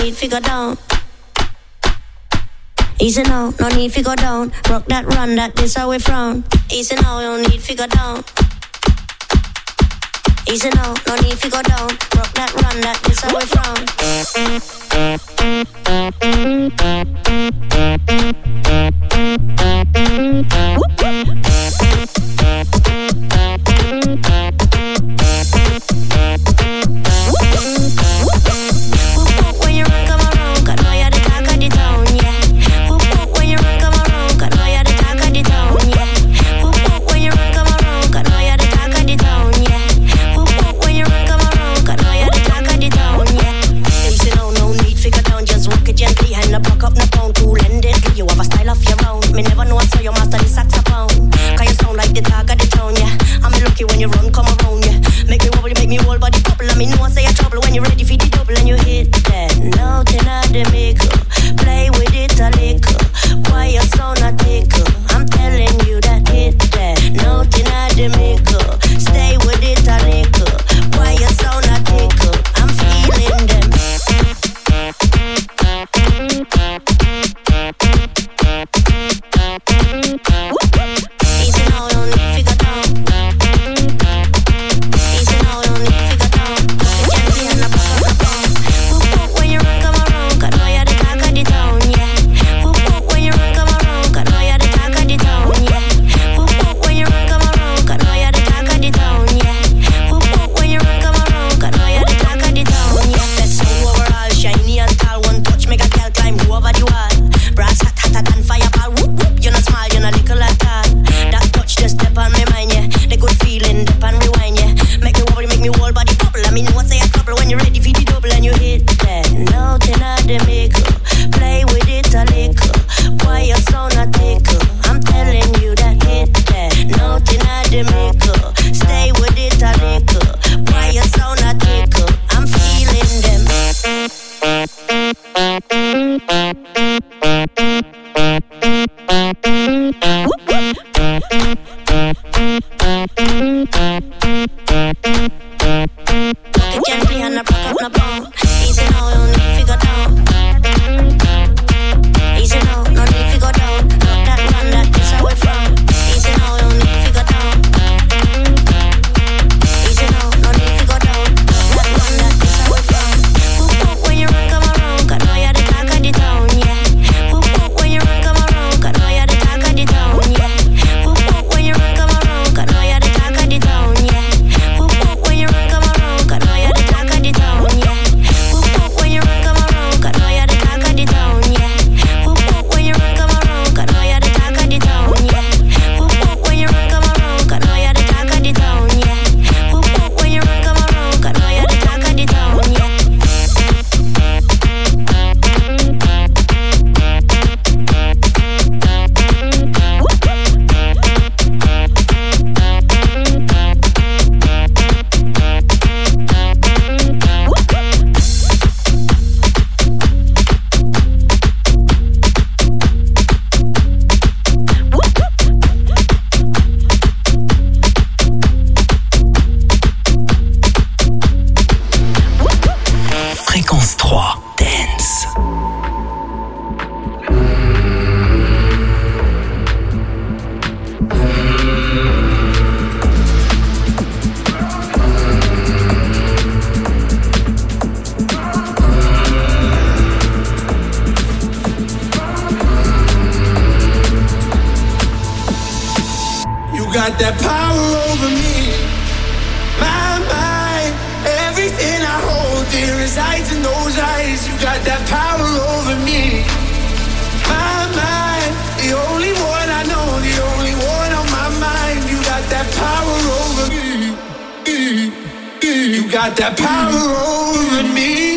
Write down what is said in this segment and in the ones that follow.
need to go down. Easy now, no need to go down. Rock that, run that, this how we frown. Easy now, no need to go down. Easy now, no need to go down. Rock that, run that, this how we frown. When you run, come around, 'cause now you're the talk of the town, yeah. When you run, come around, 'cause now you're the talk of the town, yeah. When you run, come around, 'cause now you're the talk of the town, yeah. When you run, come around, 'cause now you're the talk of the town, yeah. Easy now, no need to go down, just walk it gently, hand up, rock up, no pound, cool and deadly. You have a style of your own. Me never know I saw you master the saxophone. 'Cause you sound like the talk of the town, yeah. I'm lucky when you run, come around, yeah. Make me wobble, you make me whole body bubble. And me know I say you're trouble when you're ready for the double and you hit that note in the maker. Play with it a little. Why you so not tickle? I'm telling you that hit that note in the maker. Stay with it a little. Why you so not tickle? I'm feeling them. Easy now, don't need to go down. Easy now, don't need to go down. Gently and up, when you run, come around, 'cause now you're the talk of the town, yeah. When you run, come around, 'cause now you're the talk of the town, yeah. When you run, come around, 'cause now you're the talk of the town, yeah. When you run, come around, 'cause now you're the talk of the town, yeah. Best sound overall, shiny and tall. One touch, make a girl climb over the wall. Brass hot, hotter than fireball. Whoop whoop, you're not small, you're not little at all. That touch just step on my mind, yeah. The good feeling, dip and rewind, yeah. Make me wobble, make me whole body bubble. I mean, what's a couple when you're ready for the double and you hit that note in the maker. Play with it a little. Why you so not tickle? I'm telling you that hit that note in the maker. Stay with it a little. Why you so not tickle? I'm feeling them. Gently and up, rock up, no bone. Easy now, don't need to go down. Easy now, no need to go down. Rock that, run that, this how we from. Easy now, don't need to go down. Easy now, no need to go down. Rock that, run that, this how we from. When you run, come around, 'cause now you're the talk of the town, yeah. When you run, come around, 'cause now you're the talk of the town, yeah. When you run, come around, 'cause now you're the talk of the town, yeah. When you run, come around, 'cause now you're the talk of the town, yeah. When you run, come around, 'cause now you're the talk of the town, yeah. When you run, come around, 'cause now you're the talk of the town, yeah. When you run, come around, 'cause now you're the talk of the town, yeah. When you run, come around, 'cause now you're the talk of the town, yeah. Fréquence 3, Dance. You got that power over me, my mind. Everything I hold dear resides in those eyes. You got that power over me, my mind. The only one I know, the only one on my mind. You got that power over me. You got that power over me.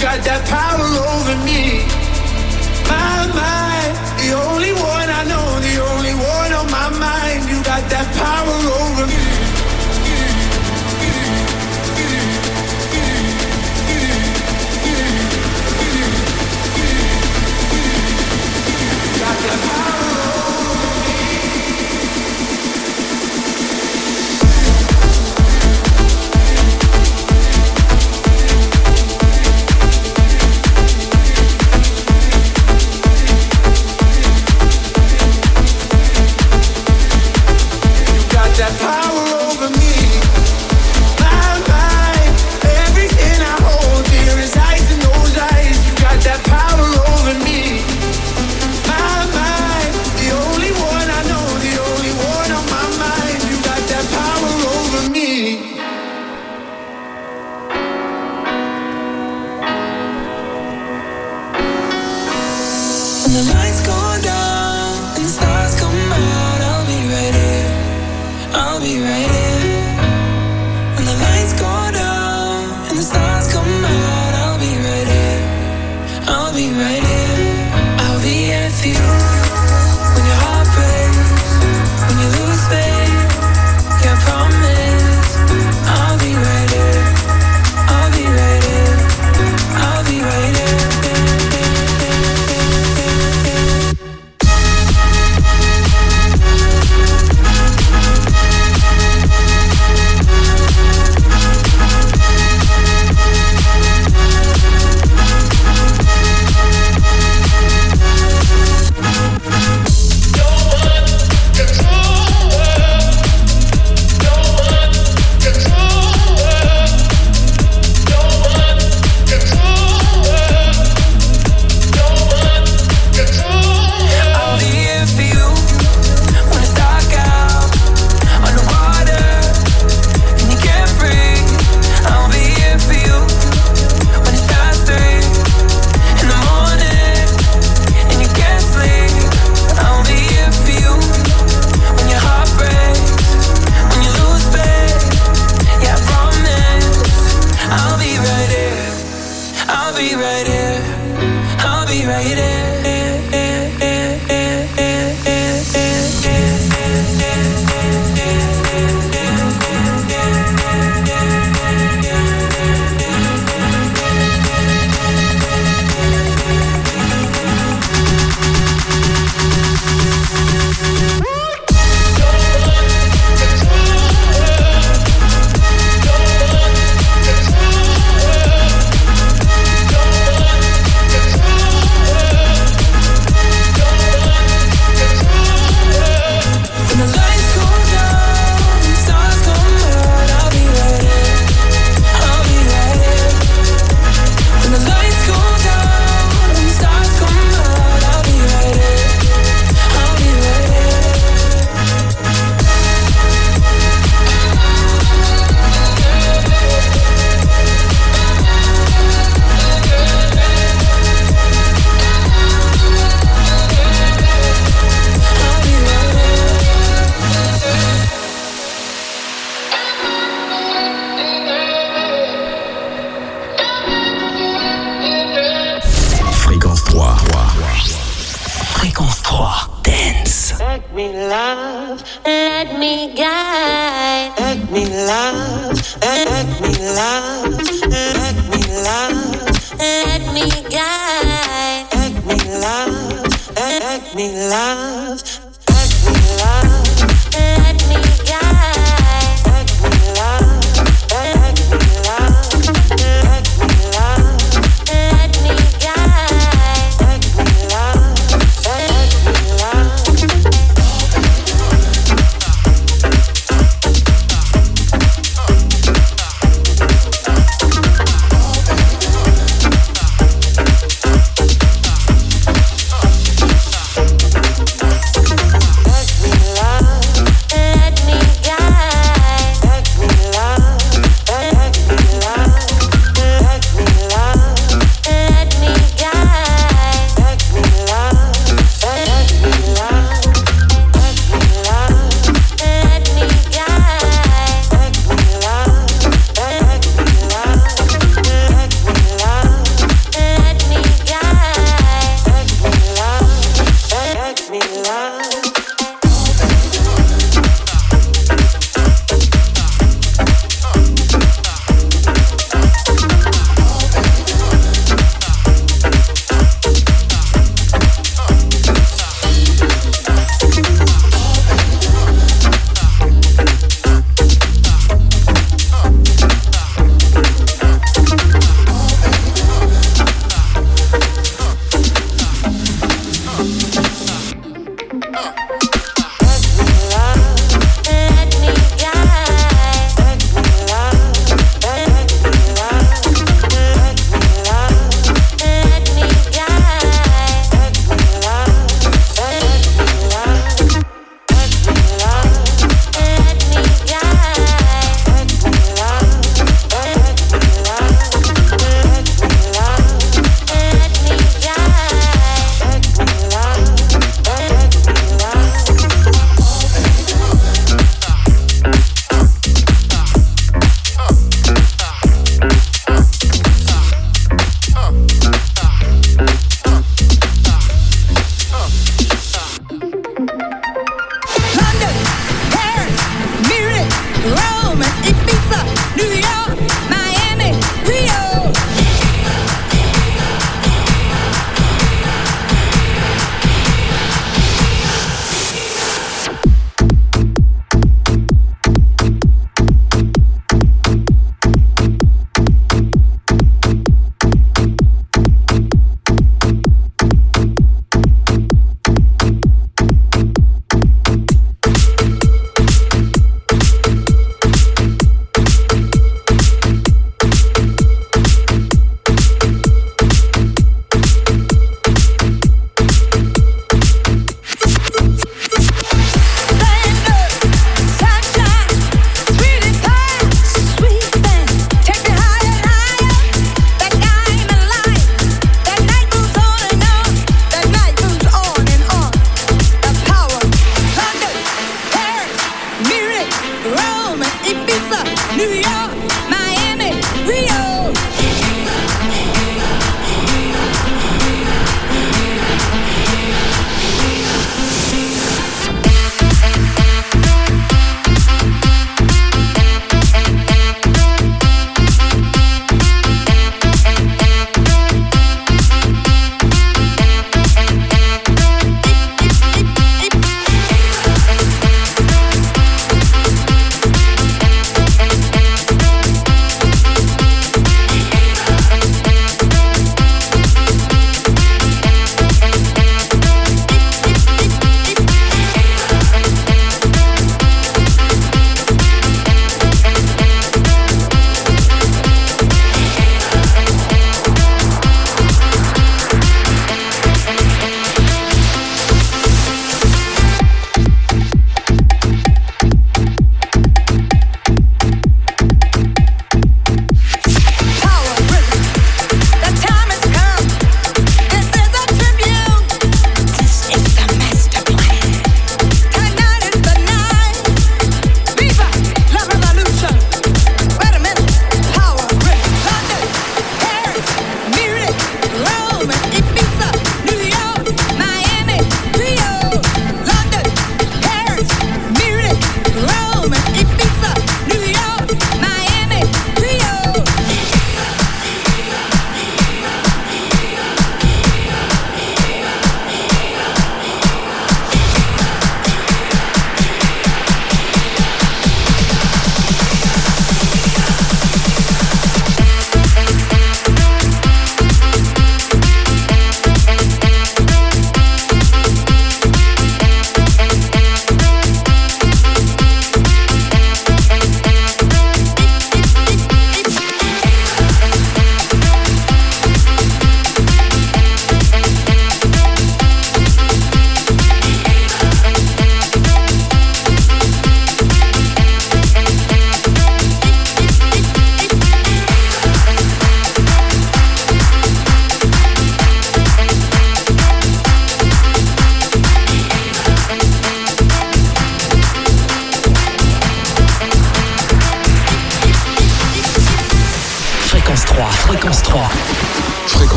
got that power over me. My, the only one I know, the only one on my mind. You got that power over me. Got that power over me. That power over me, my mind, everything I hold dear resides in those eyes. You got that power over me, my mind, the only one I know, the only one on my mind. You got that power over me. When the lights go down and the stars come out, I'll be right here. I'll be right here. When the lights go down and the stars come out, I'll be right here. I'll be right here. I'll be here for you. When your heart breaks, when you lose faith, yeah, I promise. I'll be right here. I'll be right here. I'll be right here.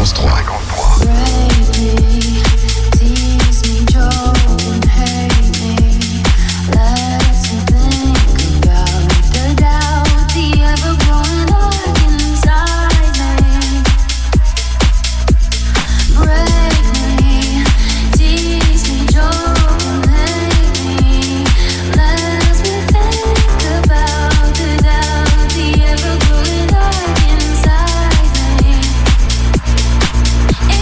Fréquence 3. Inside me.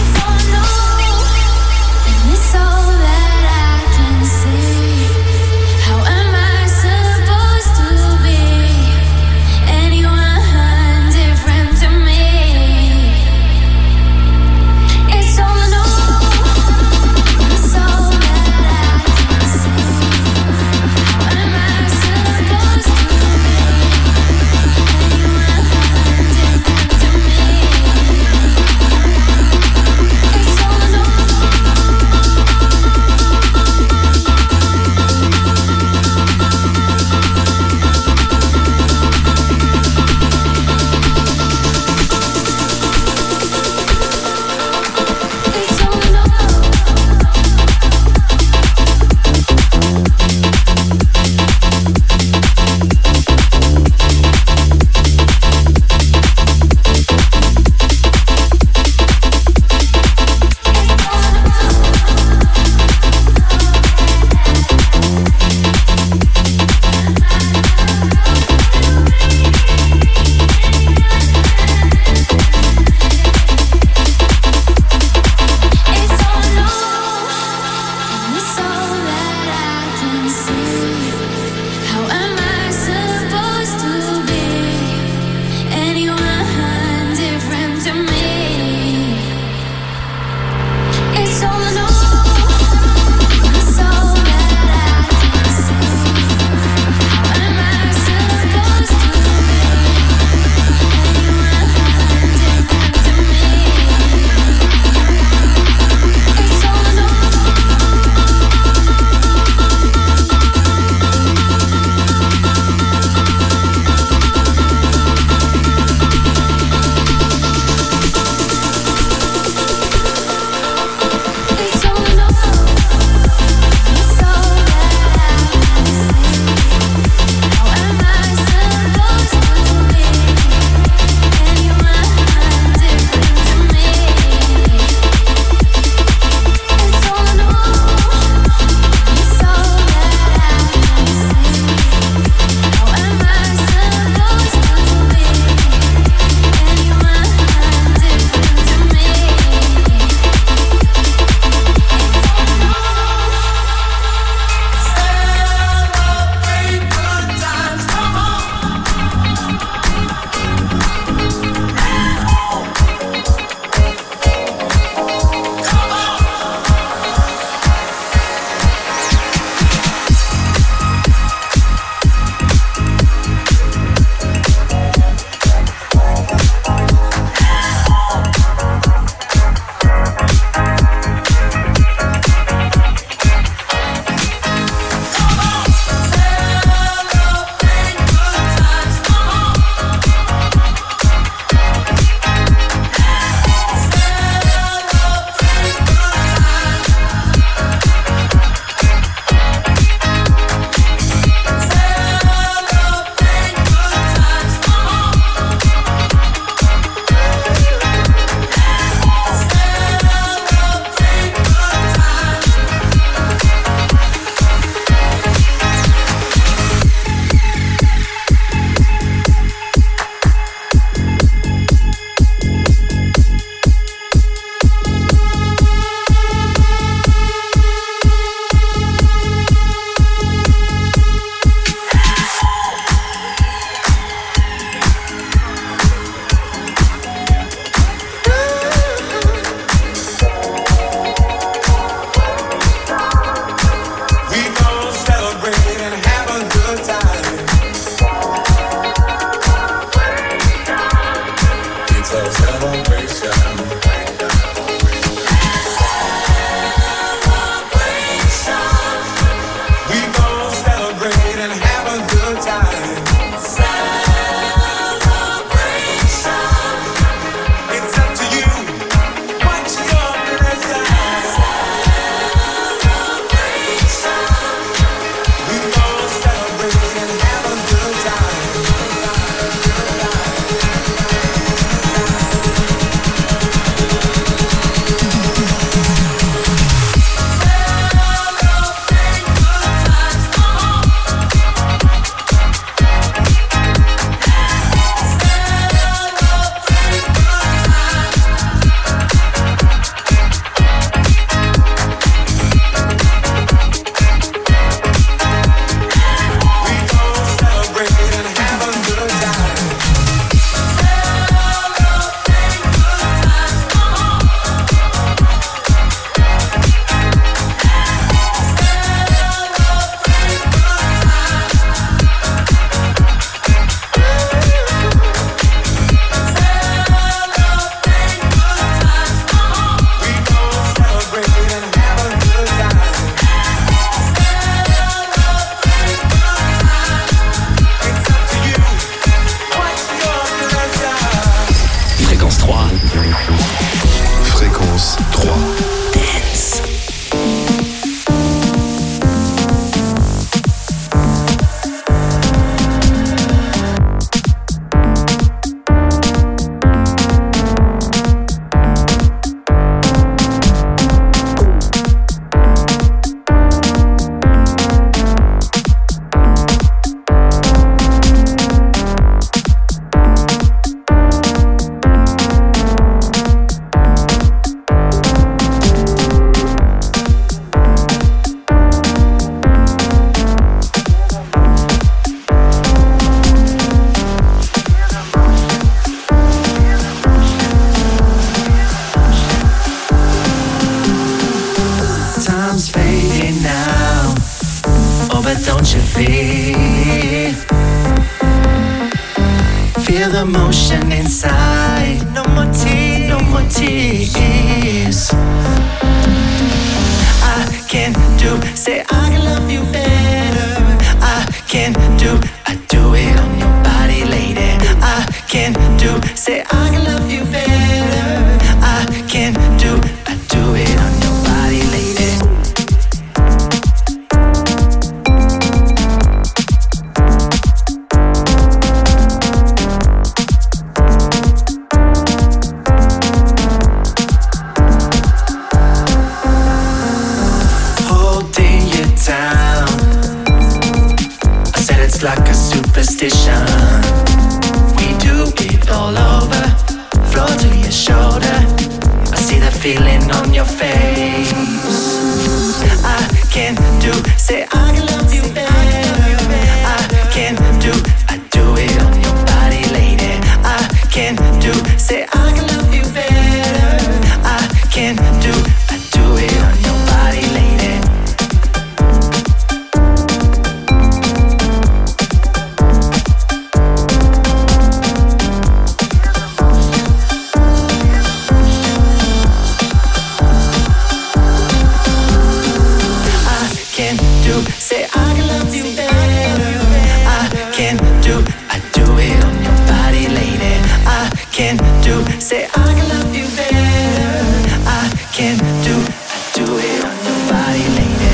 emotion inside. No more tears, no more tears. I can do, say I can love you better. I can do, I do it on your body, lady. I can do, say I can love you better. I can do, I do it on your body, lady. Like a superstition, we do it all over, floor to your shoulder. I see the feeling on your face. I can do, say I can love you better. I can do, I do it on your body, lady. I can do, say I can love you better. I can do, I do it on your body, lady. Say I can love you better. I can do, I do it on your body, lady. I can do, say I can love you better. I can do, I do it on your body, lady.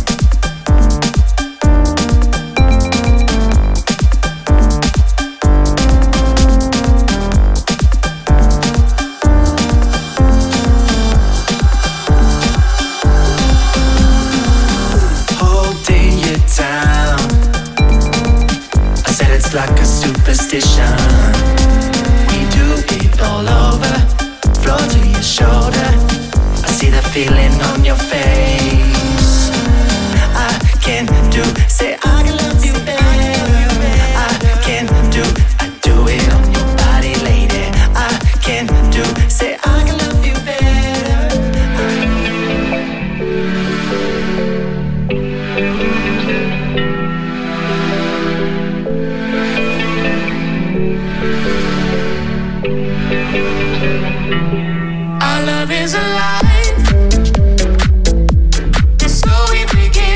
Like a superstition, we do it all over, floor to your shoulder. I see the feeling on your face. I can do, say I can love you better. I can do, I do it on your body, lady. I can do, say I can love you better. Our love is alive, and so we begin.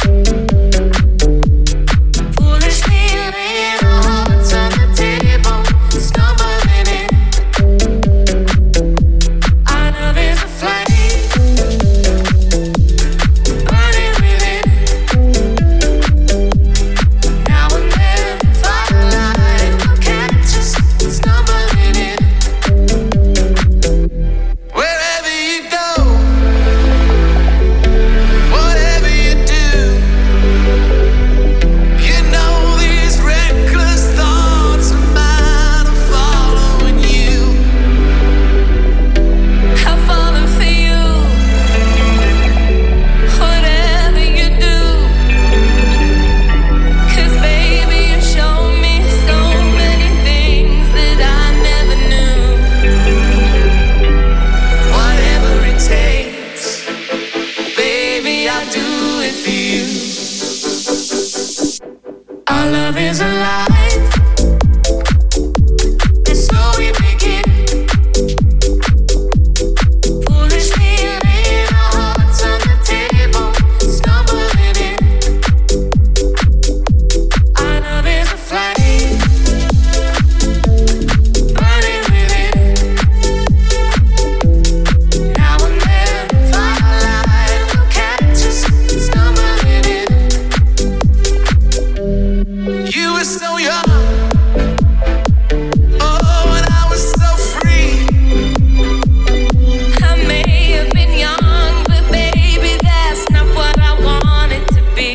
Foolishly laying our hearts on the table, stumbling in. Our love is a flame, burning within. Now and then, firelight will catch us stumbling in. Wherever you go, whatever you do, you know these reckless thoughts of mine are following you. I'm falling for you, whatever you do. 'Cause baby, you show me so many things that I never knew. Whatever it takes, baby, I'll do it for you. Our love is alive, and so we begin. Foolishly laying our hearts on the table, stumbling in. Our love is a flame, burning within. Now and then, firelight will catch us stumbling in. You were so young, oh, and I was so free. I may have been young, but baby, that's not what I wanted to be.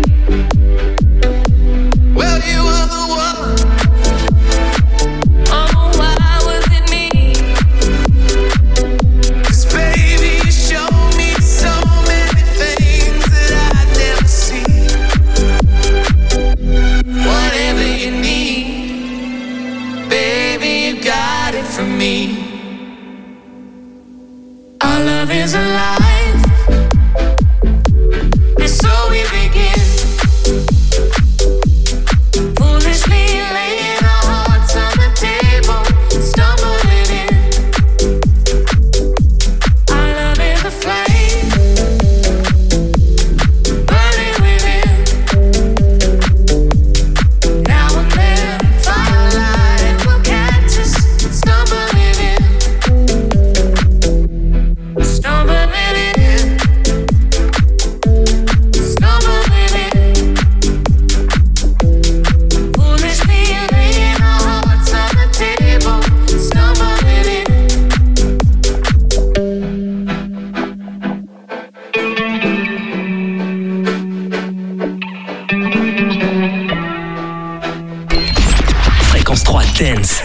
Well, you were the one. Oh, why was it me? 'Cause baby, you showed me so many things that I'd never see. Whatever you need, baby, you got it from me. Our love is alive, and so we begin. Foolishly laying our hearts on the table. Dance.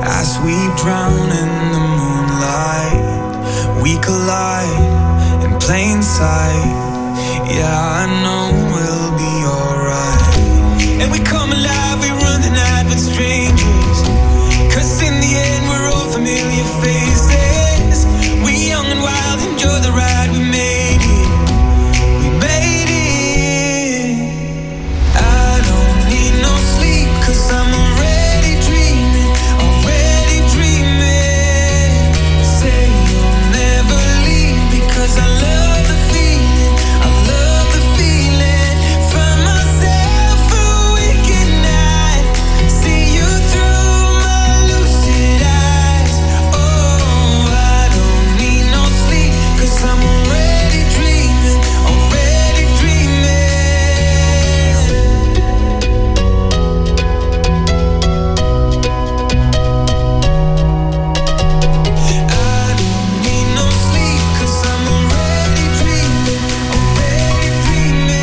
As we drown in the moonlight, we collide in plain sight. Yeah, I know we'll be alright. And we come alive, we run the night with strangers, 'cause in the end we're all familiar faces. We young and wild, enjoy the ride, we made it. We made it. I don't need no sleep, 'cause I'm already dreaming, already dreaming. Say you'll never leave, because I love the feeling, I love the feeling. Find myself awake at night, see you through my lucid eyes. Oh, I don't need no sleep, 'cause I'm already dreaming, already dreaming. I don't need no sleep, 'cause I'm already dreaming, already dreaming.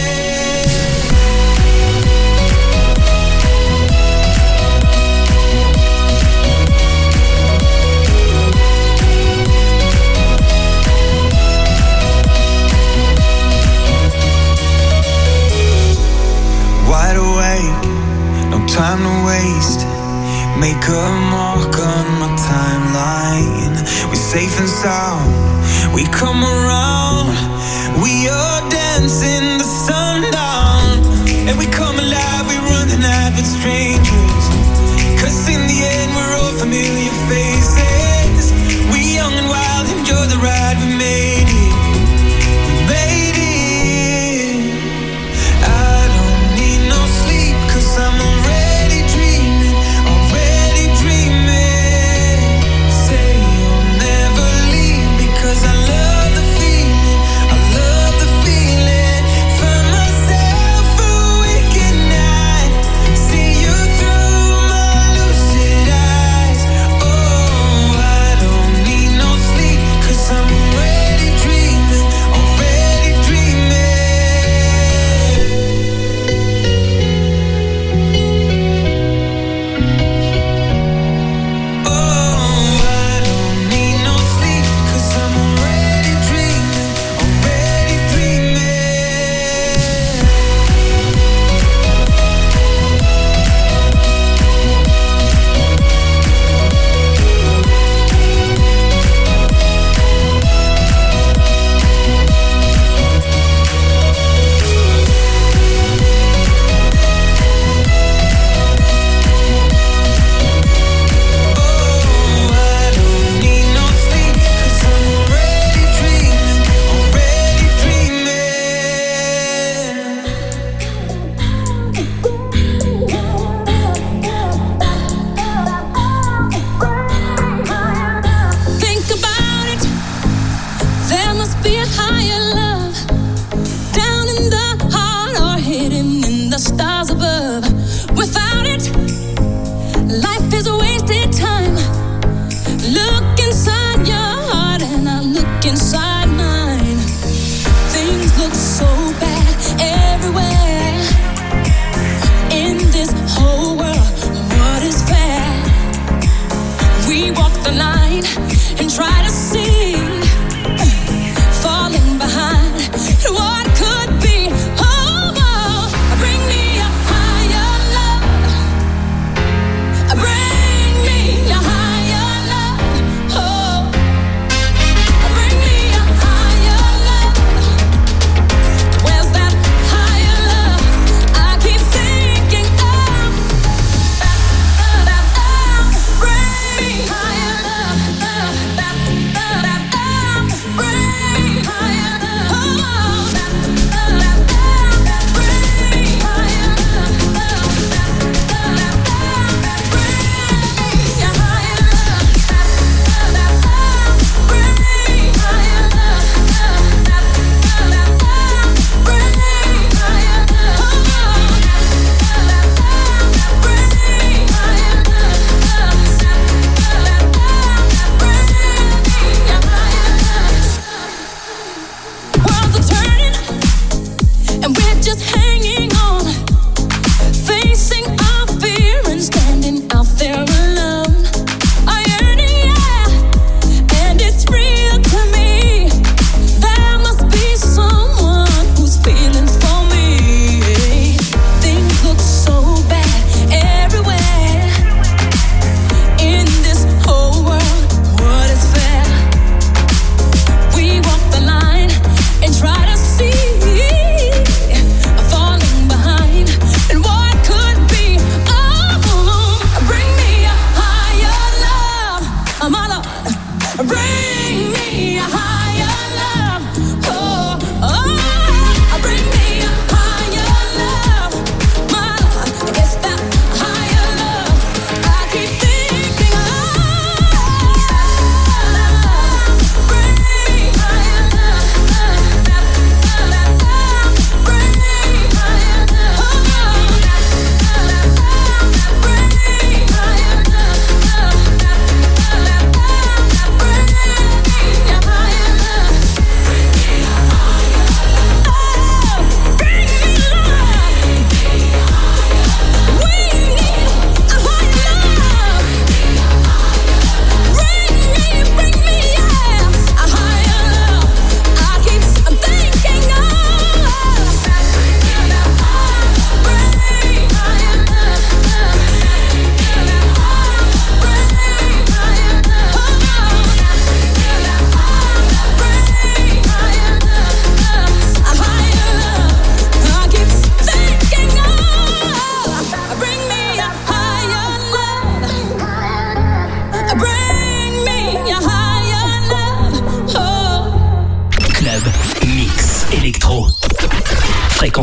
Wide awake, no time to waste. Make a mark on my timeline. We're safe and sound, we come around. We are dancing the sundown. And we come alive, we run the night with strangers, 'cause in the end we're all familiar faces. We young and wild, enjoy the ride, we made it. We made it. I don't need no sleep, 'cause I'm already dreaming, already dreaming. Say you'll never leave, because I love the feeling, I love the feeling. Find myself awake at night, see you through my lucid eyes. Oh, I don't need no sleep, 'cause I'm already dreaming, already dreaming. Oh, I don't need no sleep, 'cause I'm already dreaming, already dreaming. Oh, I don't need no sleep, 'cause I'm already dreaming, already dreaming. Think about it. There must be a higher love down in the heart or hidden in the stars above. Without it, life is a wasted time. Look inside your heart and I look inside mine. Things look so bad everywhere. In this whole world, what is fair? We walk the line and try to see, falling behind what could be. Oh, oh, bring me a higher love. Bring me a higher love. Oh,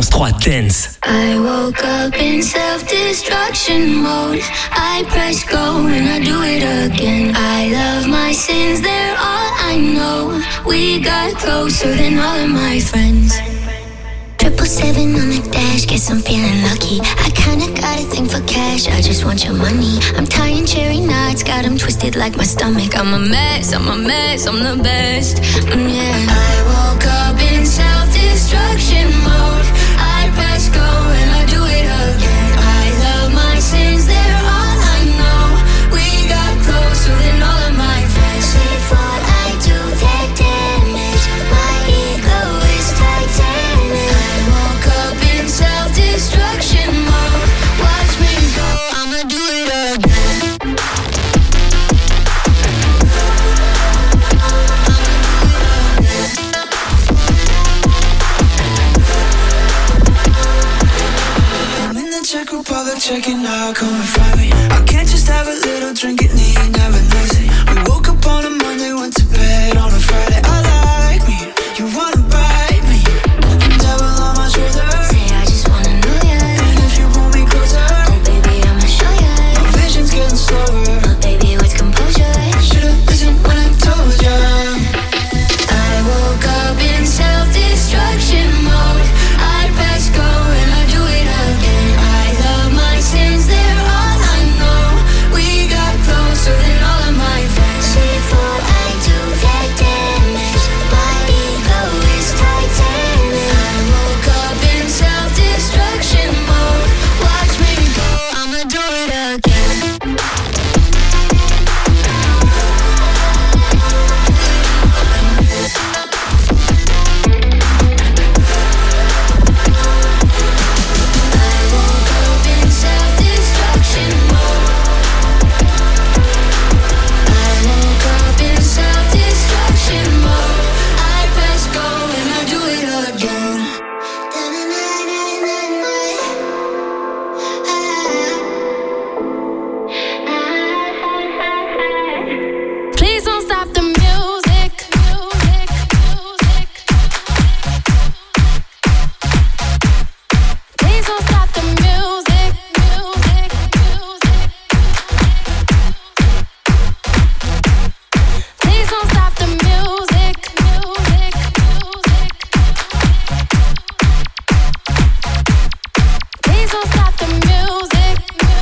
3 Dance. I woke up in self-destruction mode. I press go and I do it again. I love my sins, they're all I know. We got closer than all of my friends. 777 on the dash, guess I'm feeling lucky. I kinda got a thing for cash, I just want your money. I'm tying cherry knots, got them twisted like my stomach. I'm a mess, I'm the best. Yeah. I woke up in self-destruction mode. I press go and I do it again. I love my sins, they're all I know. We got closer than all of my friends. If what I do, take damage. My ego is titanic. I woke up in self-destruction mode. Watch me go, I'ma do it again. Czech Republic, checking out, coming Friday. I can't just have a little drink, it need never nothing. We woke up on a Monday, went to bed on a Friday. I like me, you wanna bite me. Devil on my shoulder. Say I just wanna know ya. And if you pull me closer, oh baby, I'ma show ya. My vision's getting slower. Oh baby, what's composure? Should've listened when I told ya. I woke up in self-destruction mode. I press go and I do it again. I love my sins, they're all I know. We got closer than all of my friends. See what I do, take damage. My ego is titanic. I woke up in self-destruction mode. Watch me go, I'ma do it again. Please don't stop the music. Please don't stop the music. Please don't stop the music. Please don't stop the music.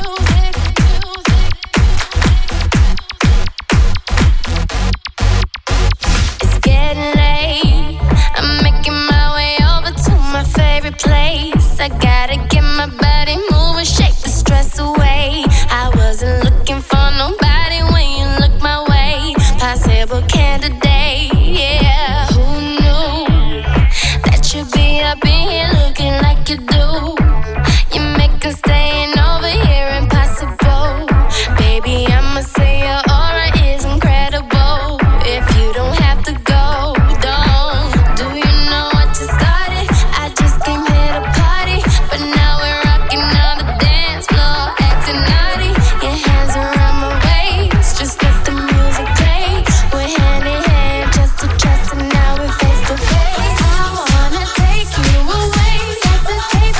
It's getting late. I'm making my way over to my favorite place. I gotta get my body moving, shake the stress away. I wasn't looking for nobody when you look my way. Possible candidate, yeah. Who knew that you'd be up in here looking like you do? You make us staying over here impossible. Baby, I'ma say your aura is incredible. If you don't have to go, don't. Do you know what you started? I just came here to party, but now we're rocking on the dance floor, acting naughty. Your hands around my waist, just let the music play. We're hand in hand, just to trust, and now we're face to face. I wanna take you away, let's escape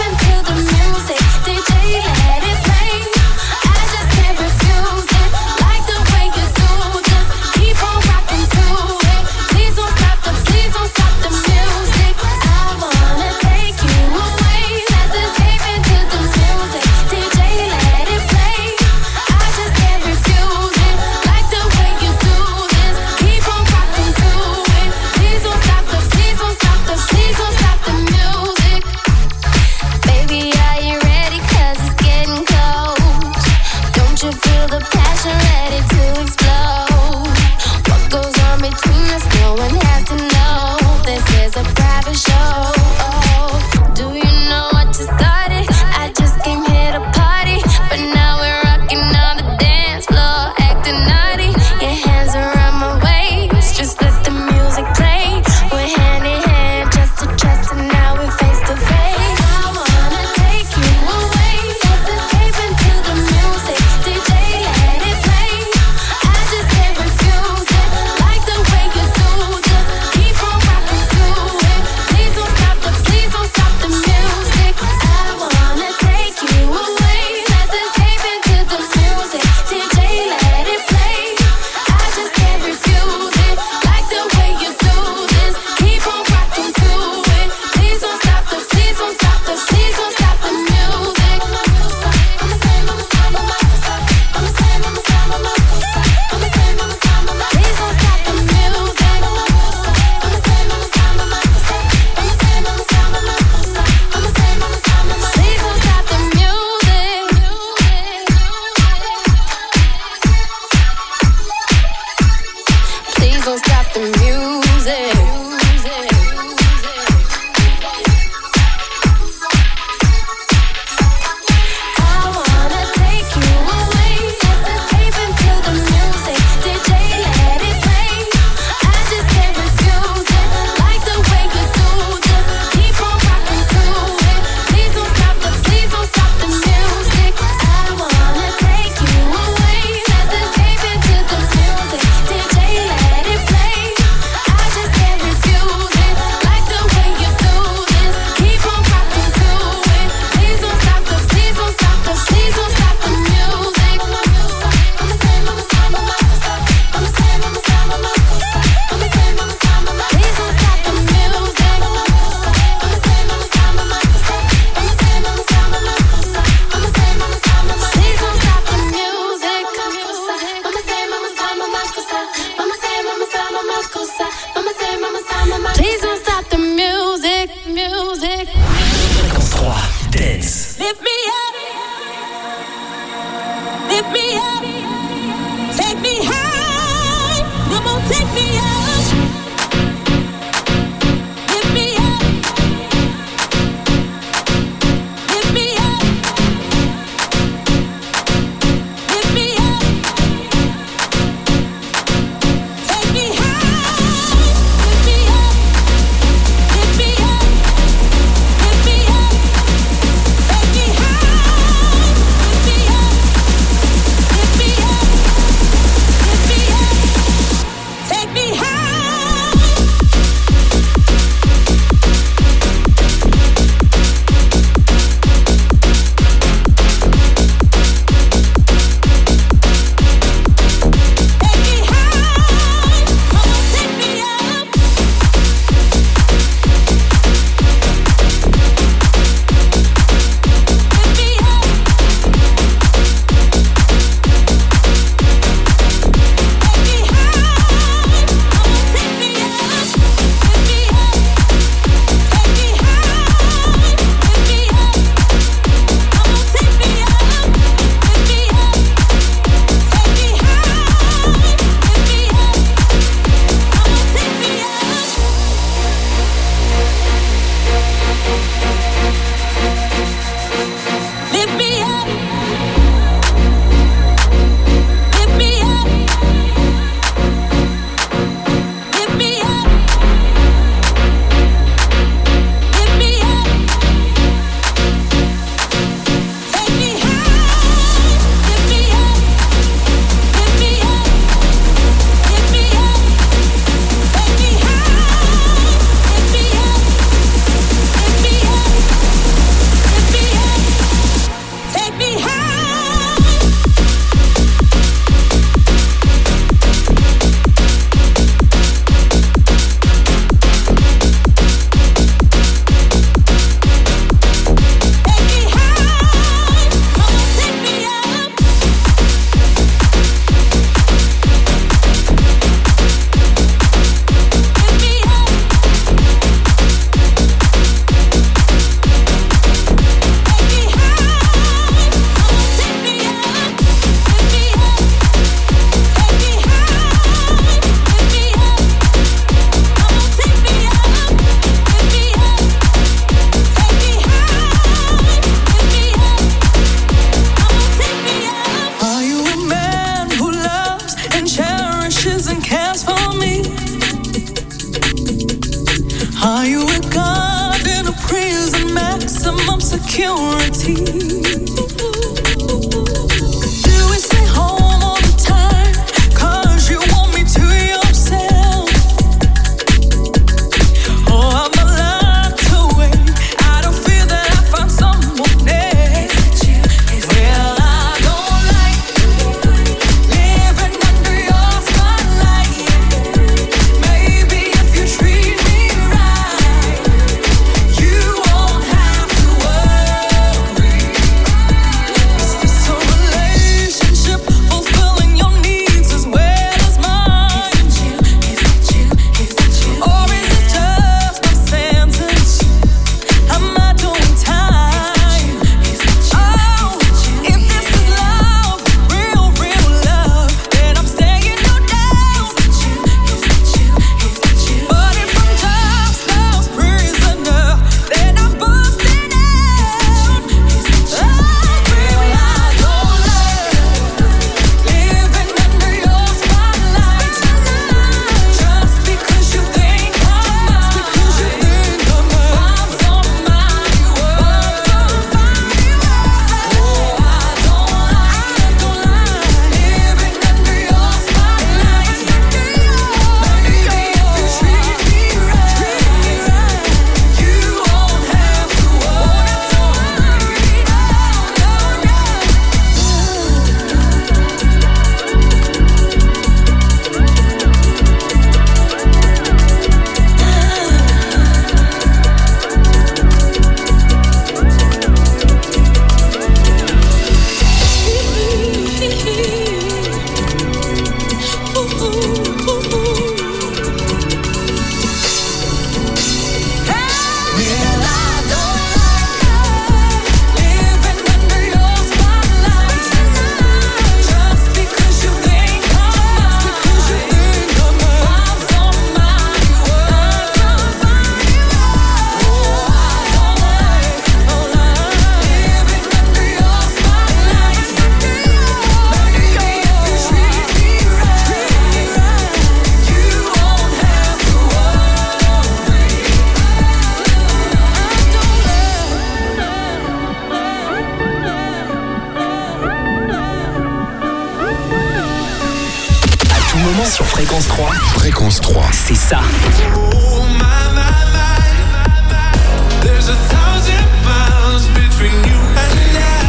moment sur Fréquence 3. Fréquence 3. C'est ça. Oh my, my, my. There's 1,000 miles between you and I.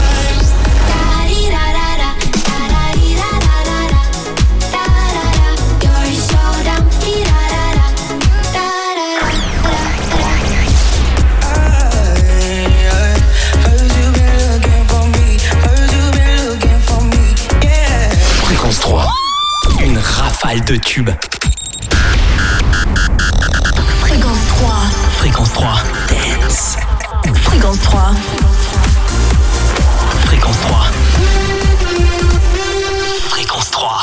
Fréquence 3. Une rafale de tubes. Fréquence 3. Fréquence 3. Dance. Fréquence 3. Fréquence 3. Fréquence 3.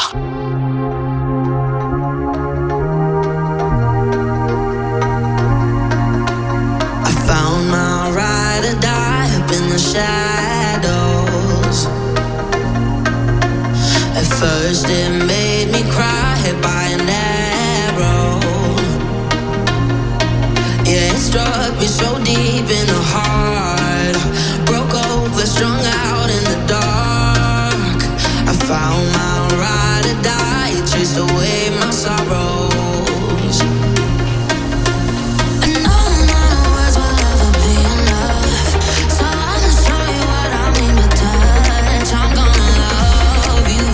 I found my ride or die up in the shadows. At first it made me cry, hit by an arrow. Yeah, it struck me so deep in the heart. Broke over, strung out in the dark. I found my ride or die, it chased away my sorrow.